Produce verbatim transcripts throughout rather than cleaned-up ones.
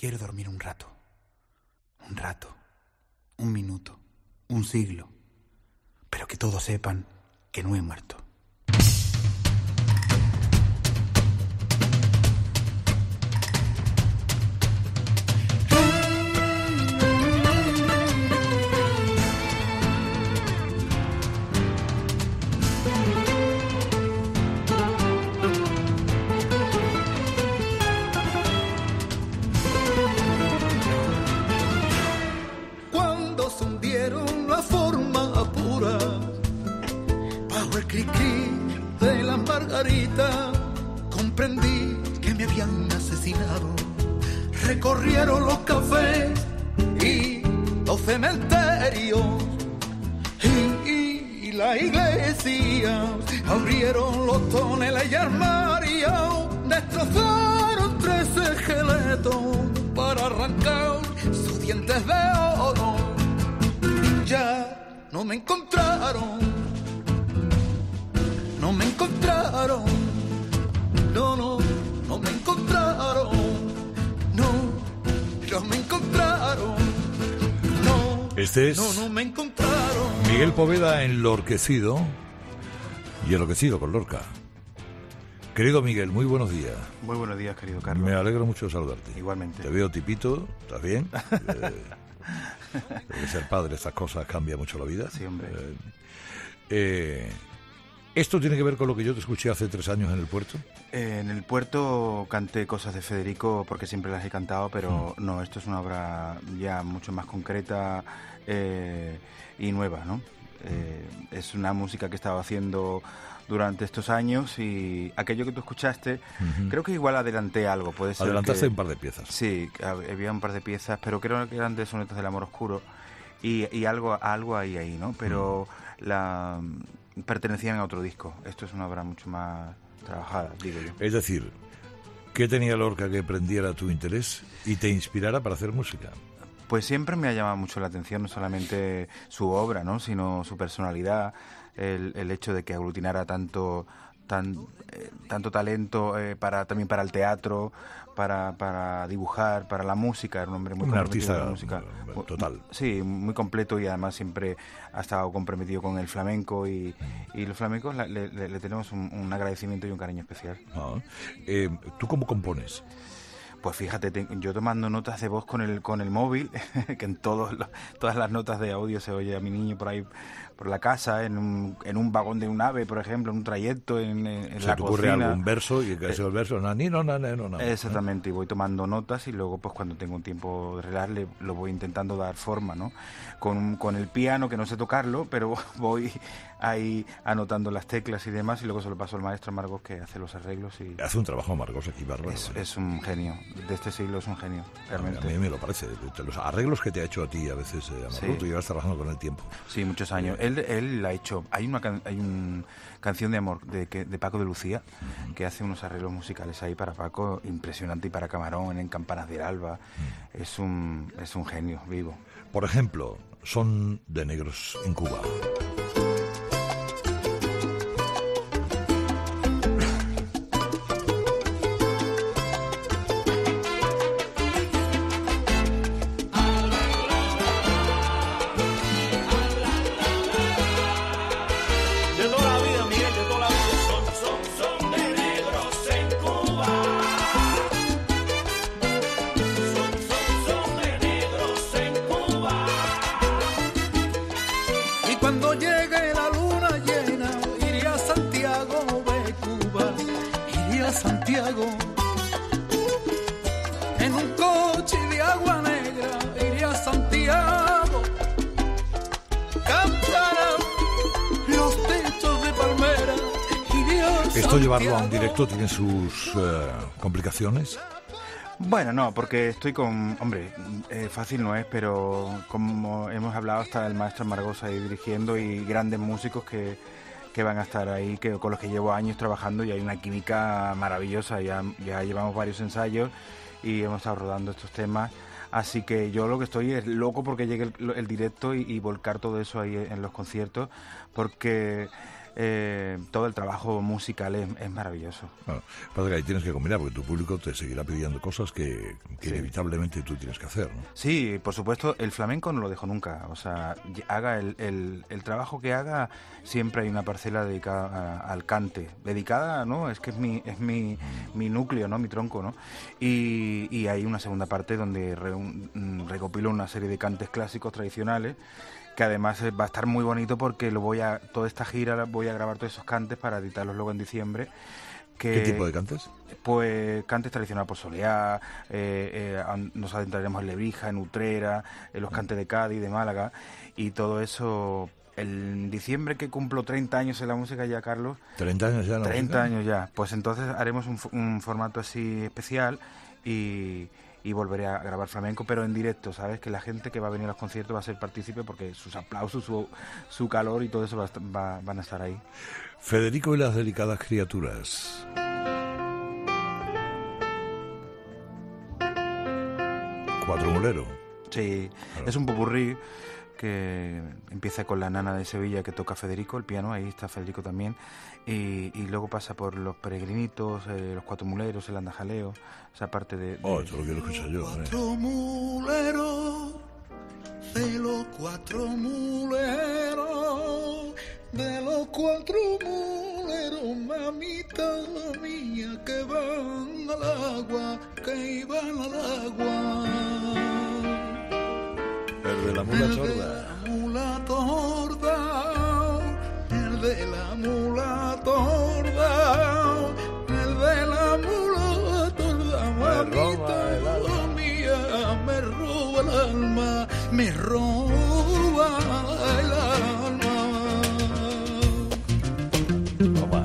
Quiero dormir un rato. Un rato. Un minuto. Un siglo. Pero que todos sepan que no he muerto. Comprendí que me habían asesinado. Recorrieron los cafés y los cementerios y, y, y la iglesia. Abrieron los toneles y armarios, destrozaron tres esqueletos para arrancar sus dientes de oro. Ya no me encontraron, no me encontraron. No, no, no me encontraron. No, no me encontraron. No, este es no, no me encontraron. Miguel Poveda enlorquecido y enloquecido con Lorca. Querido Miguel, muy buenos días. Muy buenos días, querido Carlos. Me alegro mucho de saludarte. Igualmente. Te veo tipito, ¿estás bien? eh, debe ser padre, estas cosas cambia mucho la vida. Sí, hombre. Eh, eh, ¿Esto tiene que ver con lo que yo te escuché hace tres años en el puerto? Eh, en el puerto canté cosas de Federico porque siempre las he cantado, pero mm. no, esto es una obra ya mucho más concreta eh, y nueva, ¿no? Eh, es una música que he estado haciendo durante estos años y aquello que tú escuchaste, uh-huh. creo que igual adelanté algo, puede ser. Adelantaste que, un par de piezas. Sí, había un par de piezas, pero creo que eran de sonetos del amor oscuro y, y algo, algo ahí, ahí, ¿no? Pero uh-huh. la... pertenecían a otro disco. Esto es una obra mucho más trabajada, digo yo. Es decir, ¿qué tenía Lorca que prendiera tu interés y te inspirara para hacer música? Pues siempre me ha llamado mucho la atención, no solamente su obra, ¿no?, sino su personalidad, el, el hecho de que aglutinara tanto tan eh, tanto talento eh, para también para el teatro, para para dibujar, para la música. Era un hombre muy un comprometido artista con la música. Total. Sí, muy completo y además siempre ha estado comprometido con el flamenco y, y los flamencos le, le, le tenemos un, un agradecimiento y un cariño especial. Ah, eh, ¿tú cómo compones? Pues fíjate, te, yo tomando notas de voz con el con el móvil, que en todos los, todas las notas de audio se oye a mi niño por ahí por la casa, en un, en un vagón de un ave, por ejemplo, en un trayecto, en, en ¿Se la te ocurre cocina. algún verso y que eh, sea el verso? No, ni, no, no, no, no. Exactamente, y voy tomando notas y luego pues cuando tengo un tiempo de relax le, lo voy intentando dar forma, ¿no? Con, con el piano, que no sé tocarlo, pero voy ahí anotando las teclas y demás y luego se lo paso al maestro Margos, que hace los arreglos. Y hace un trabajo Margos aquí, bárbaro. Es, es un genio, de este siglo es un genio, realmente. A mí me lo parece, los arreglos que te ha hecho a ti a veces, eh, Amargo, sí. Tú llevas trabajando con el tiempo. Sí, muchos años. Eh, él, él ha hecho, hay una can, hay un canción de amor de, de Paco de Lucía, uh-huh. que hace unos arreglos musicales ahí para Paco, impresionante, y para Camarón, en Campanas del Alba. Uh-huh. Es un, es un genio vivo. Por ejemplo, Son de negros en Cuba. Santiago, en un coche de agua negra iré a Santiago, cantarán los techos de palmera, iré a Santiago. ¿Esto llevarlo a un directo tiene sus uh, complicaciones? Bueno, no, porque estoy con... Hombre, eh, fácil no es, pero como hemos hablado, está el maestro Margos ahí dirigiendo y grandes músicos que... que van a estar ahí, que con los que llevo años trabajando y hay una química maravillosa. Ya, ya llevamos varios ensayos y hemos estado rodando estos temas, así que yo lo que estoy es loco porque llegue el, el directo y, y volcar todo eso ahí en los conciertos, porque eh, todo el trabajo musical es, es maravilloso. Bueno, pasa que ahí tienes que combinar, porque tu público te seguirá pidiendo cosas que, que Sí. inevitablemente tú tienes que hacer, ¿no? Sí, por supuesto, el flamenco no lo dejo nunca. O sea, haga el, el, el trabajo que haga, siempre hay una parcela dedicada a- al cante. Dedicada, ¿no? Es que es mi, es mi, mi núcleo, ¿no? Mi tronco, ¿no? Y, y hay una segunda parte donde reun- recopilo una serie de cantes clásicos tradicionales, que además eh, va a estar muy bonito porque lo voy a toda esta gira la voy a grabar todos esos cantes para editarlos luego en diciembre. Que, ¿Qué tipo de cantes? Pues cantes tradicionales por Soleá, eh, eh, an- nos adentraremos en Lebrija, en Utrera, en los cantes de Cádiz, de Málaga, y todo eso. En diciembre, que cumplo treinta años en la música ya, Carlos, ¿treinta años ya en la treinta música? años ya, pues entonces haremos un, f- un formato así especial y, y volveré a grabar flamenco, pero en directo, ¿sabes? Que la gente que va a venir a los conciertos va a ser partícipe porque sus aplausos, su, su calor y todo eso va a est- va- van a estar ahí. Federico y las delicadas criaturas. Cuatro mulero. Sí, Claro. es un popurrí que empieza con la nana de Sevilla que toca Federico, el piano, ahí está Federico también, y, y luego pasa por los peregrinitos, eh, los cuatro muleros, el andajaleo, esa parte de... de- Oh, eso lo quiero escuchar yo. ¿eh? Cuatro muleros, de los cuatro muleros, de los cuatro muleros, mamita mía, que van al agua, que iban al agua. El de la mula El de sorda. la mula torda, el de la mula torda, el de la mula torda, Me roba el mamita alma. mía, me roba el alma, me roba el alma. Toma.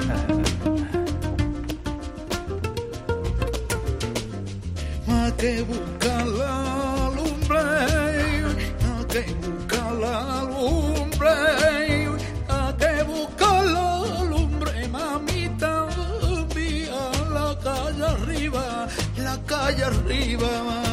A que busca la lumbre, a que busca la lumbre, a que busca la lumbre, mamita mía, la calle arriba, la calle arriba.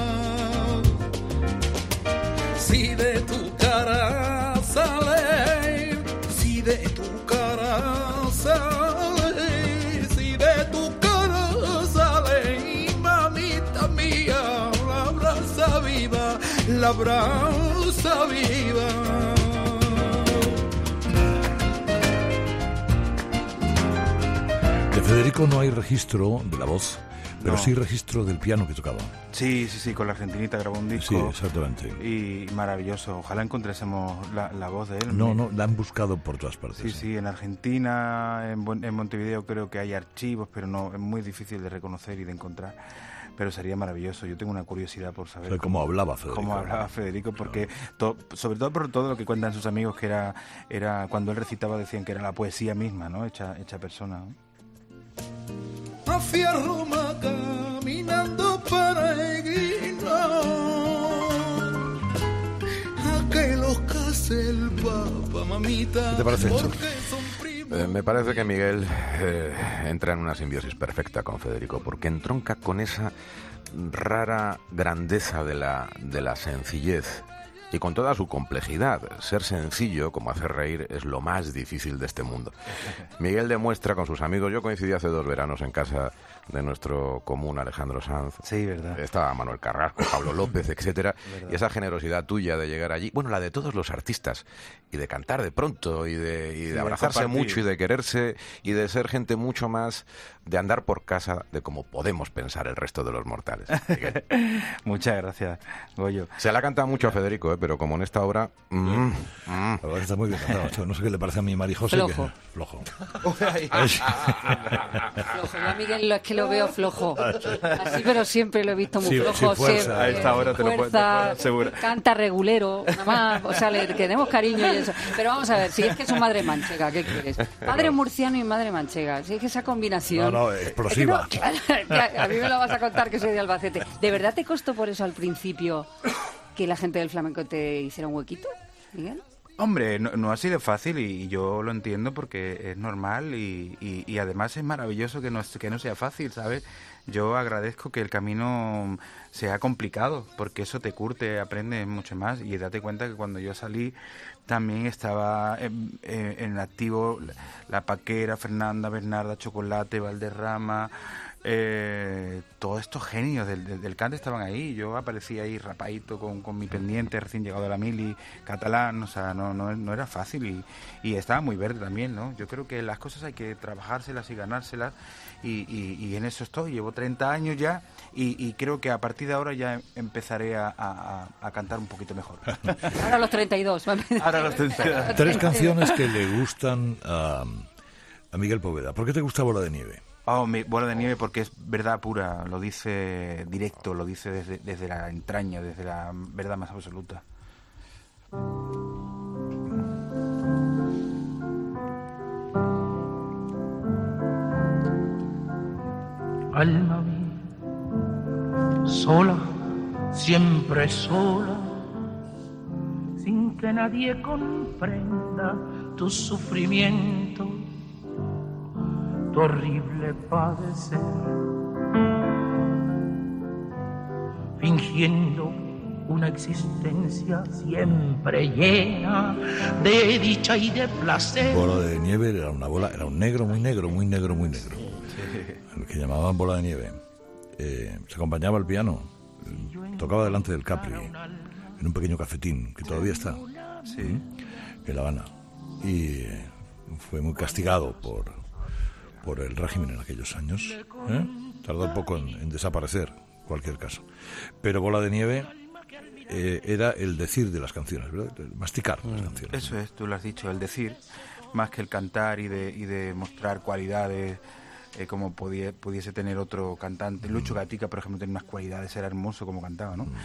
Si de tu cara sale, si de tu cara sale, si de tu cara sale, mamita mía, la brasa viva, la brasa viva. De Federico no hay registro de la voz, pero No. sí registro del piano que tocaba. Sí, sí, sí, con la Argentinita grabó un Sí, disco exactamente. y maravilloso. Ojalá encontrásemos la, la voz de él. No, no, la han buscado por todas partes. Sí, ¿eh? sí, en Argentina, en, Buen- en Montevideo creo que hay archivos, pero no es muy difícil de reconocer y de encontrar. Pero sería maravilloso. Yo tengo una curiosidad por O saber sea, cómo hablaba Federico. cómo hablaba Federico, porque to- sobre todo por todo lo que cuentan sus amigos, que era, era cuando él recitaba decían que era la poesía misma, ¿no? Hecha, hecha persona, ¿no? Hacia Roma caminando peregrino, a que los case el Papa, mamita. ¿Qué te parece, Héctor? porque son primos. Eh, me parece que Miguel eh, entra en una simbiosis perfecta con Federico, porque entronca con esa rara grandeza de la, de la sencillez y con toda su complejidad. Ser sencillo, como hacer reír, es lo más difícil de este mundo. Miguel demuestra con sus amigos, yo coincidí hace dos veranos en casa de nuestro común Alejandro Sanz. Sí, verdad. Estaba Manuel Carrasco, Pablo López, etcétera, y esa generosidad tuya de llegar allí, bueno, la de todos los artistas, y de cantar de pronto, y de, y de Sí, de abrazarse compartir. mucho, y de quererse, y de ser gente mucho más, de andar por casa, de como podemos pensar el resto de los mortales. Miguel. Muchas gracias, Goyo. Se la canta mucho a Federico, ¿eh? Pero como en esta obra... mm, mm. La verdad que está muy bien cantado. Esto no sé qué le parece a mi María José. Flojo. Que... Flojo. Flojo. Yo a Miguel lo- es que lo veo flojo. Así, pero siempre lo he visto muy Sí, flojo. sí, fuerza. siempre. A esta hora te lo puedo- te Fuerza, puedo asegurar. canta regulero, nada más. O sea, le tenemos cariño y eso. Pero vamos a ver, si es que es su madre manchega, ¿qué quieres? Padre murciano y madre manchega. Si es que esa combinación... No, no, explosiva. Es que no, claro, a mí me lo vas a contar que soy de Albacete. ¿De verdad te costó por eso al principio que la gente del flamenco te hiciera un huequito, Miguel? Hombre, no, no ha sido fácil y yo lo entiendo porque es normal y, y, y además es maravilloso que no, que no sea fácil, ¿sabes? Yo agradezco que el camino sea complicado porque eso te curte, aprendes mucho más y date cuenta que cuando yo salí también estaba en, en, en activo La Paquera, Fernanda, Bernarda, Chocolate, Valderrama... Eh, todos estos genios del, del, del cante estaban ahí. Yo aparecía ahí rapadito con, con mi pendiente recién llegado de la mili catalán, o sea, no, no, no era fácil y, y estaba muy verde también, ¿no? Yo creo que las cosas hay que trabajárselas y ganárselas y, y, y en eso estoy. Llevo treinta años ya y, y creo que a partir de ahora ya empezaré a, a, a cantar un poquito mejor. Ahora los treinta y dos. Ahora los treinta y dos. Tres canciones que le gustan a, a Miguel Poveda. ¿Por qué te gusta Bola de Nieve? Oh, mi Bola de Nieve porque es verdad pura, lo dice directo, lo dice desde, desde la entraña, desde la verdad más absoluta. Alma mía, sola, siempre sola, sin que nadie comprenda tu sufrimiento, tu horrible padecer, fingiendo una existencia siempre llena de dicha y de placer. Bola de Nieve era una bola, era un negro, muy negro, muy negro, muy negro, el que llamaban Bola de Nieve. Eh, se acompañaba al piano, tocaba delante del Capri, en un pequeño cafetín que todavía está, sí, en La Habana, y eh, fue muy castigado por por el régimen en aquellos años, ¿eh? Tardó un poco en, en desaparecer, en cualquier caso. Pero Bola de Nieve eh, era el decir de las canciones, ¿verdad? El masticar las canciones. Eso es, tú lo has dicho, el decir, más que el cantar y de, y de mostrar cualidades eh, como podía, pudiese tener otro cantante. Mm. Lucho Gatica, por ejemplo, tenía unas cualidades, era hermoso como cantaba, ¿no? Mm.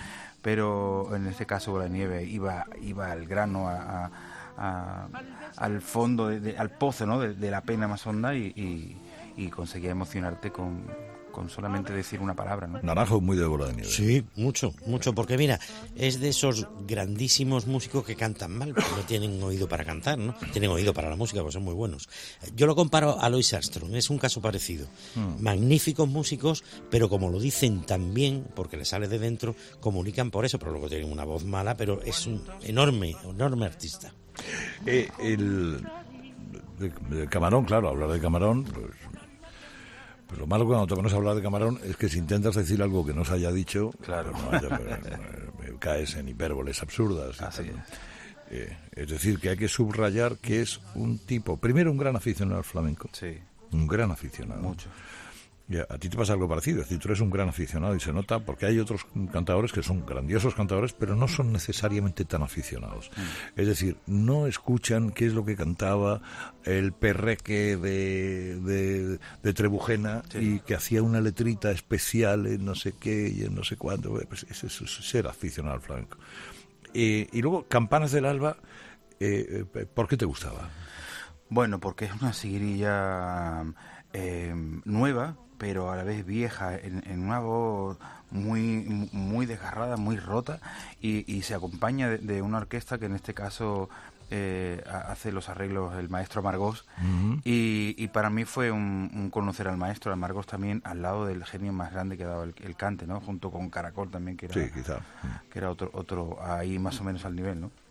Pero en este caso Bola de Nieve iba, iba al grano, a... a A, al fondo, de, de, al pozo, ¿no? de, de la pena más honda y, y, y conseguía emocionarte con, con solamente decir una palabra, ¿no? Naranjo muy de Bola de Nieve. Sí, mucho, mucho, porque mira, es de esos grandísimos músicos que cantan mal, porque no tienen oído para cantar, ¿no? Tienen oído para la música, pues son muy buenos. Yo lo comparo a Louis Armstrong, es un caso parecido. Mm. Magníficos músicos, pero como lo dicen tan bien, porque les sale de dentro, comunican por eso, pero luego tienen una voz mala, pero es un enorme, enorme artista. Eh, el de, de Camarón, claro, hablar de Camarón, pues, pues lo malo cuando te pones a hablar de Camarón es que si intentas decir algo que no se haya dicho, claro, no haya, pues, caes en hipérboles absurdas. Así es. Eh, es decir, que hay que subrayar que es un tipo, primero un gran aficionado al flamenco, sí, un gran aficionado. Mucho. Y a, a ti te pasa algo parecido, es decir, tú eres un gran aficionado y se nota porque hay otros cantadores que son grandiosos cantadores, pero no son necesariamente tan aficionados. Mm. Es decir, no escuchan qué es lo que cantaba el perreque de, de, de Trebujena, sí, y que hacía una letrita especial en no sé qué y en no sé cuánto. Pues eso es ser aficionado al flamenco. Eh, y luego, Campanas del Alba, eh, ¿por qué te gustaba? Bueno, porque es una seguirilla eh, nueva, pero a la vez vieja, en, en una voz muy muy desgarrada, muy rota, y, y se acompaña de, de una orquesta que en este caso eh, hace los arreglos el maestro Margós, uh-huh. y, y para mí fue un, un conocer al maestro, al Margós también, al lado del genio más grande que ha dado el, el cante, ¿no? Junto con Caracol también, que era, sí, quizá. que era otro, otro ahí más o menos al nivel, ¿no?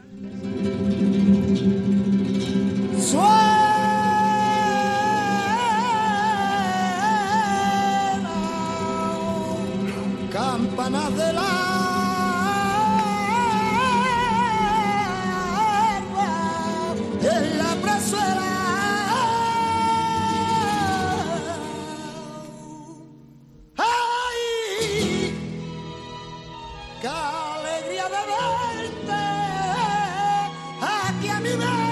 Campanas de la alba en la plazuela, ay, qué alegría de verte aquí a mi vera.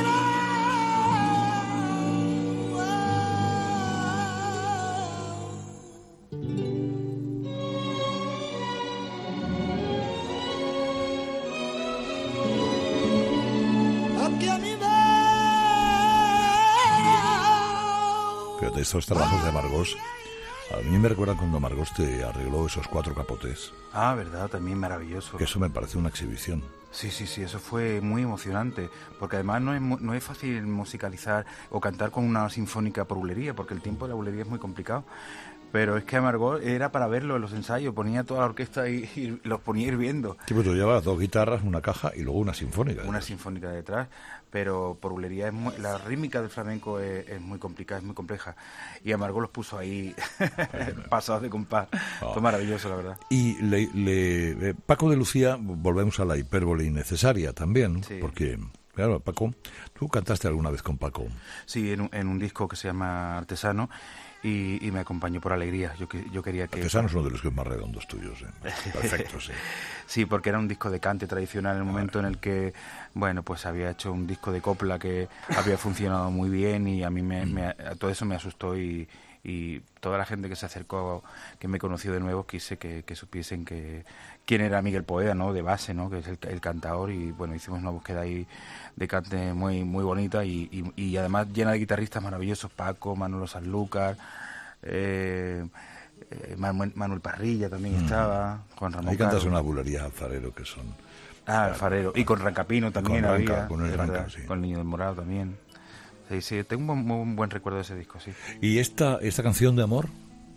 Fíjate, estos trabajos de Margós A mí me recuerda cuando Margós te arregló esos cuatro capotes, Ah, verdad, también maravilloso. que eso me parece una exhibición. Sí, sí, sí, eso fue muy emocionante, porque además no es, mu- no es fácil musicalizar o cantar con una sinfónica por bulería, porque el tiempo de la bulería es muy complicado. Pero es que a Margot era para verlo en los ensayos, ponía toda la orquesta y, y los ponía hirviendo. Sí, pues tú llevas dos guitarras, una caja y luego una sinfónica. Una sinfónica detrás, pero por bulería es muy, la rítmica del flamenco es, es muy complicada, es muy compleja. Y a Margot los puso ahí pasados de compás. Oh. Fue maravilloso, la verdad. Y le, le- eh, Paco de Lucía, volvemos a la hipérbole innecesaria también, Sí. porque, claro, Paco, tú cantaste alguna vez con Paco. Sí, en un, en un disco que se llama Artesano. Y, y me acompañó por Alegría. Yo, que- yo quería que... Artesano es uno de los que más redondos tuyos, ¿eh? Perfecto, sí. Sí, porque era un disco de cante tradicional en el momento en el que, bueno, pues había hecho un disco de copla que había funcionado muy bien y a mí me, me- a todo eso me asustó y, y toda la gente que se acercó, que me conoció de nuevo, quise que, que supiesen que quién era Miguel Poveda, ¿no? De base, ¿no? Que es el, el cantador y, bueno, hicimos una búsqueda ahí de cante muy muy bonita y, y, y además llena de guitarristas maravillosos, Paco, Manolo Sanlúcar, eh, eh, Manuel, Manuel Parrilla también estaba, Juan Ramón Ahí cantas Caro. unas bulerías alfarero que son... Ah, Alfarero. Y con Rancapino también Con Ranca, había. con el es Ranca, verdad, sí. Con el Niño del Morado también. Sí, sí, tengo un buen, muy- un buen recuerdo de ese disco, sí. ¿Y esta, esta canción de amor?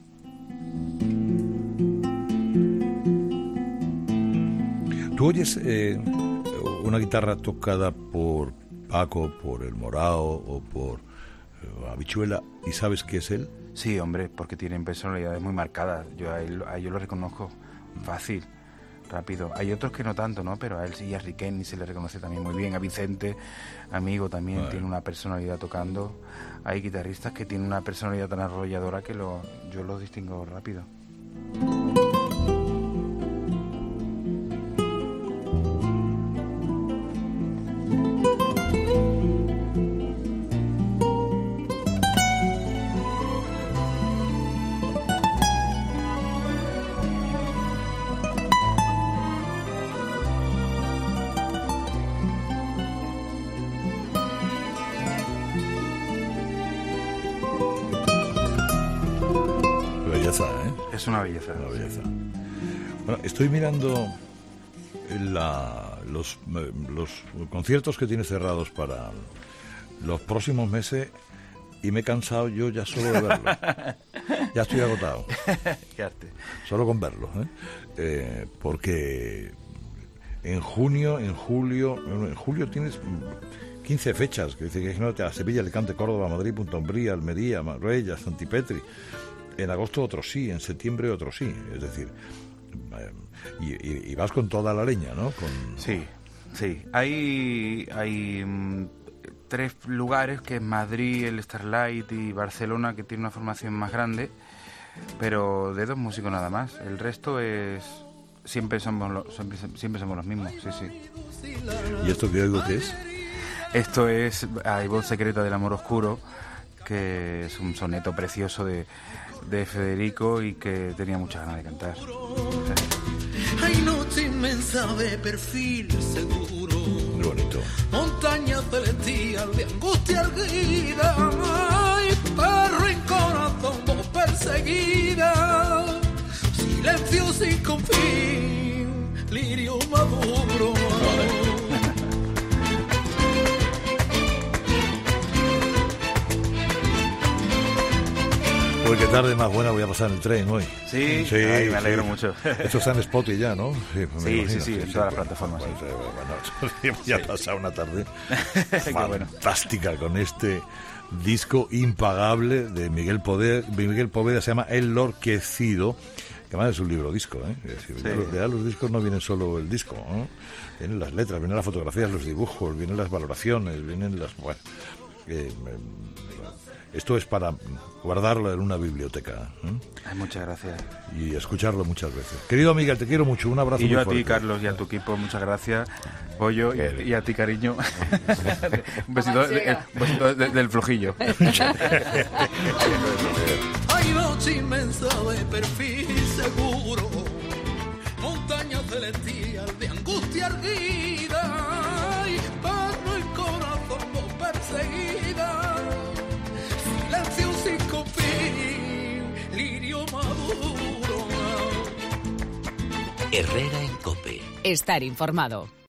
¿Tú oyes eh, una guitarra tocada por Paco, por El Morao o por eh, Habichuela y sabes que es él? Sí, hombre, porque tienen personalidades muy marcadas. Yo a, él, a ellos lo reconozco fácil, rápido. Hay otros que no tanto, ¿no? Pero a él sí, y a Riquelme se le reconoce también muy bien. A Vicente, amigo, también Bueno. tiene una personalidad tocando. Hay guitarristas que tienen una personalidad tan arrolladora que lo, yo los distingo rápido. Belleza, ¿eh? Es una belleza. Una belleza. Bueno, estoy mirando la- los, eh, los conciertos que tiene cerrados para los próximos meses y me he cansado yo ya solo de verlos. Ya estoy agotado, Qué arte. solo con verlos, ¿eh? Eh, porque en junio, en julio, en julio tienes quince fechas, que dice que no te a Sevilla, Alicante, Córdoba, Madrid, Punta Umbría, Almería, Marbella, Santipetri. En agosto otros sí, en septiembre otros sí, es decir, eh, y, y- y vas con toda la leña, ¿no? Con, Sí, sí. Hay, hay mm, tres lugares, que es Madrid, el Starlight y Barcelona, que tiene una formación más grande, pero de dos músicos nada más. El resto es... Siempre somos, lo- siempre, siempre somos los mismos, sí, sí. ¿Y esto que oigo qué es? Esto es Hay voz secreta del amor oscuro, que es un soneto precioso de, de Federico y que tenía muchas ganas de cantar. Hay noche inmensa de perfil seguro, Muy bonito. montaña celestial de angustia erguida, ay, perro en corazón, voz perseguida, silencio sin confín, lirio maduro. Pues qué tarde más buena voy a pasar en el tren hoy. Sí, ay, me alegro mucho. Esto está en Spotify ya, ¿no? Sí, me Sí, imagino, sí, sí, en todas las bueno, plataformas, pues, sí. eh, bueno, ya ha pasado una tarde Qué bueno. fantástica con este disco impagable de Miguel Poveda, Miguel Poveda, se llama El Orquecido, que además es un libro disco, ¿eh? Es decir, Sí. ya, los, ya los discos no vienen solo el disco, ¿no? Vienen las letras, vienen las fotografías, los dibujos, vienen las valoraciones, vienen las... Bueno, eh, eh, esto es para guardarlo en una biblioteca, ¿eh? Ay, muchas gracias. Y escucharlo muchas veces. Querido Miguel, te quiero mucho, un abrazo Y yo muy a ti, fuerte. Carlos, y a tu equipo, muchas gracias. Pollo, y, y a ti, cariño. un besito, de- Manchega. un besito de- del flojillo. Hay noche inmensa de perfil seguro, montaña celestial de angustia erguida, y perro el corazón voz perseguida, silencio sin confín, lirio Herrera en COPE. Estar informado.